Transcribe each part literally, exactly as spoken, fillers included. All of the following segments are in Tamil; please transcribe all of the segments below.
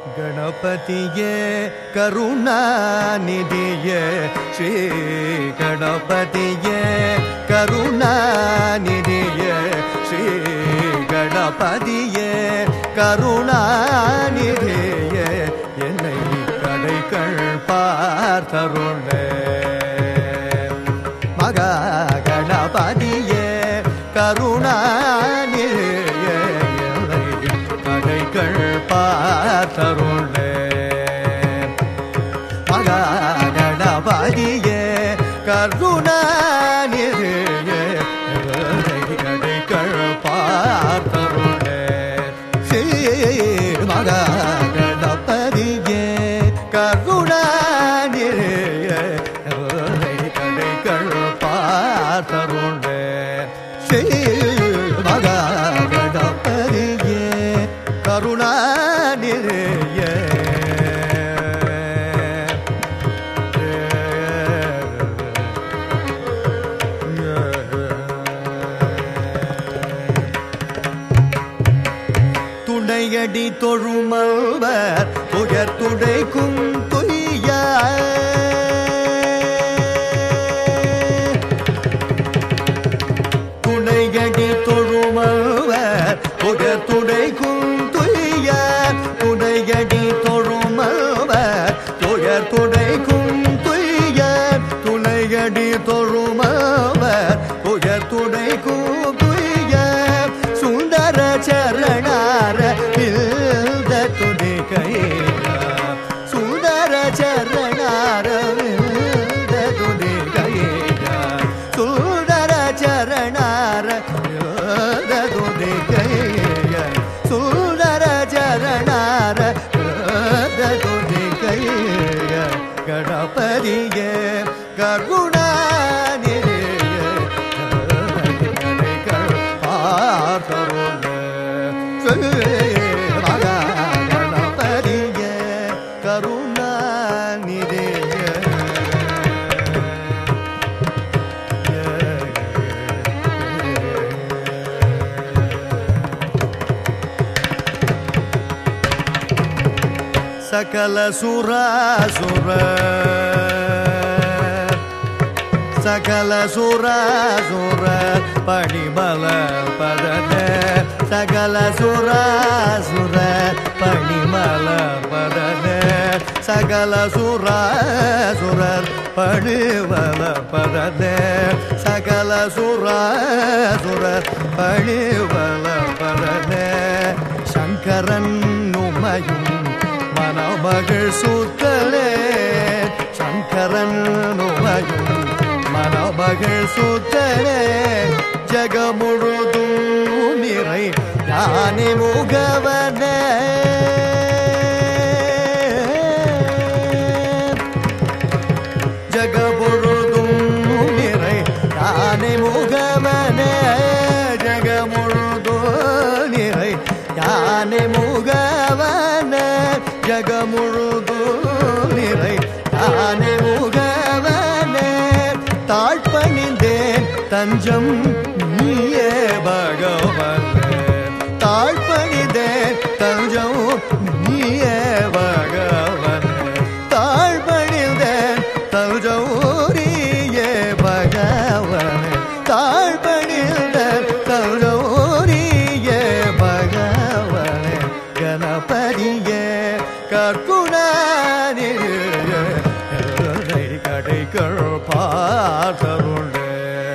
ಗಣಪತಿಯೇ ಕರುಣಾನಿಧಿಯೇ ಶ್ರೀ ಗಣಪತಿಯೇ ಕರುಣಾನಿಧಿಯೇ ಶ್ರೀ ಗಣಪತಿಯೇ கருணாநிதியே என்னை கடைகள் பார்த்தருளே மகா கணபதியே கருணாநிதியே என்னை கடைகள் பார்த்தருளே மகா கணபதியே கருணாநிதியே என்னை கடைகள் பார்த்தருளே மகா கணபதியே கருணாநிதியே கடைகள் பார்த்தருளே ஸ்ரீ மகா கணபதியே கருணாநிதியே துணையடி தொழுமவர் துயர் துடைக்கும் துய்ய துணையடி தொழுமவர் துயர் துடைக்கும் துய்ய துணையடி தொழுமவர் துயர் துடைக்கும் துய்ய துணையடி தொழுமவர் துயர் துடைக்கும் துய்ய சுந்தர சரணார வில்த துதிகையா சுந்தர சரணார வில்த துதிகையா சுந்தர சரணார வில்த துதிகையா சுந்தர சரணார வில்த துதிகையா கணபதியே கருணாநிதியே கடைகள் பார்த்தருளே மகா கணபதியே கருணாநிதியே சகல சுராசுர சகல சுராசுர பணிபல பதனே சகல சுராசுர பணிமல பதனே சகல சுராசுரர் பணிவல பதனே சகல சுராசுரர் பணிவல பதனே சங்கரன் உமையும் மனமகள் சூத்தலே சங்கரன் உமையும் மனமகள் சூத்தலே ஜக முழுதும் நிறை ஞானி முகவனே ஜக முழுதும் நிறை ஞானி முகவனே ஜக முழுதும் நிறை ஞானி முகவனே ஜக முழுதும் நிறை ஞானி முகவனே தாழ்பணிந்தேன் தஞ்சம் நீயே பகவனே தாழ்பணிந்தேன் தஞ்சம் நீயே பகவனே தாழ்பணிந்தேன் தஞ்சம் நீயே பகவனே தாழ்பணிந்தேன் தஞ்சம் நீயே பகவனே கணபதியே கருணாநிதியே கடைகள் பார்த்தருளே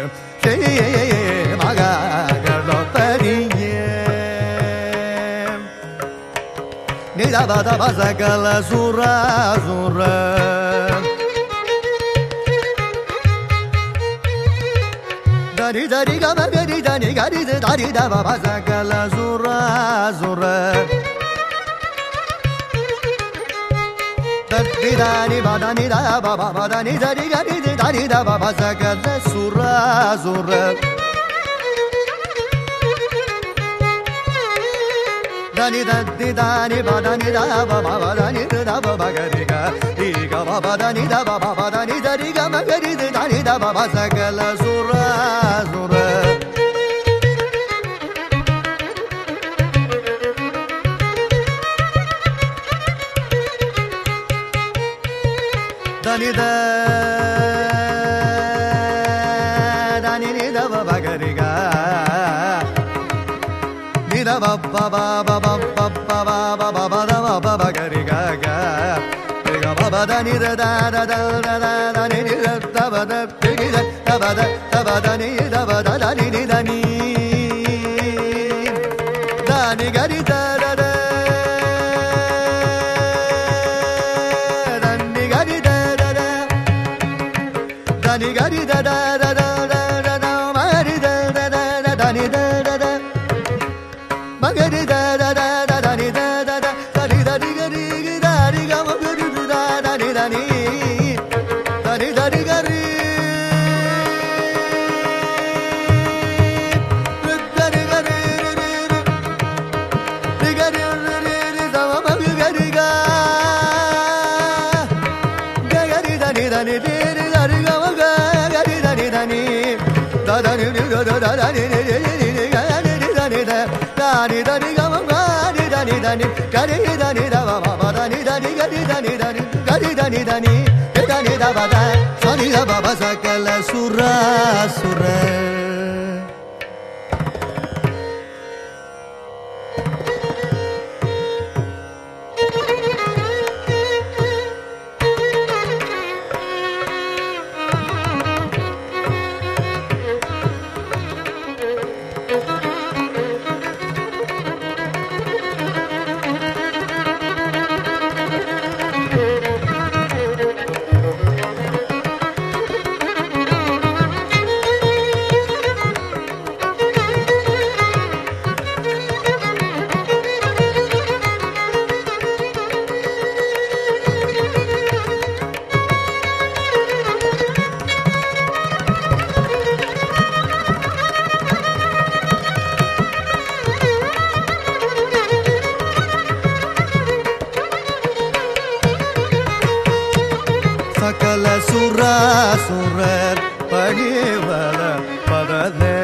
மகா கணபதியே நிதபத சகல சுராசுர தரி தரி கம கரி தனி கரி தரி தப சகல சுராசுர தரி பதனி தப பதனி தரி கரி தரி தப சகல சுராசுர தனி தத்தி தானி பதனி தப பதனி தப பகரி கரி கம பதனி தப பதனி தரி கம கரி தனி தப சகல சுராசுர దని ద దని ని ద బ గరిగా ని ద బ బ బ బ బ బ బ బ బ బ ద బ బ గరిగా గా రి గ బ బ ద ని ర ద ద ద ద ద ద ని ని ర ద బ ద రి ద ద బ ద ద బ ద ని ద బ ద ద ని ని ద ని ద ని గరి ద ద ద ద ని గరి ద ద ద ద ని గరి ద ద ద ద ద ద ద మ రి ద ద ద ద ద ని ద ద ద మ గరి ద ద ద ద ద ని ద ద ద ద రి ద రి గరి గి ద రి గ మ గరి ద ద ని ద ని ద ని ద రి గరి சகல சுராசுர சகல சுராசுரர் படிவல பதனே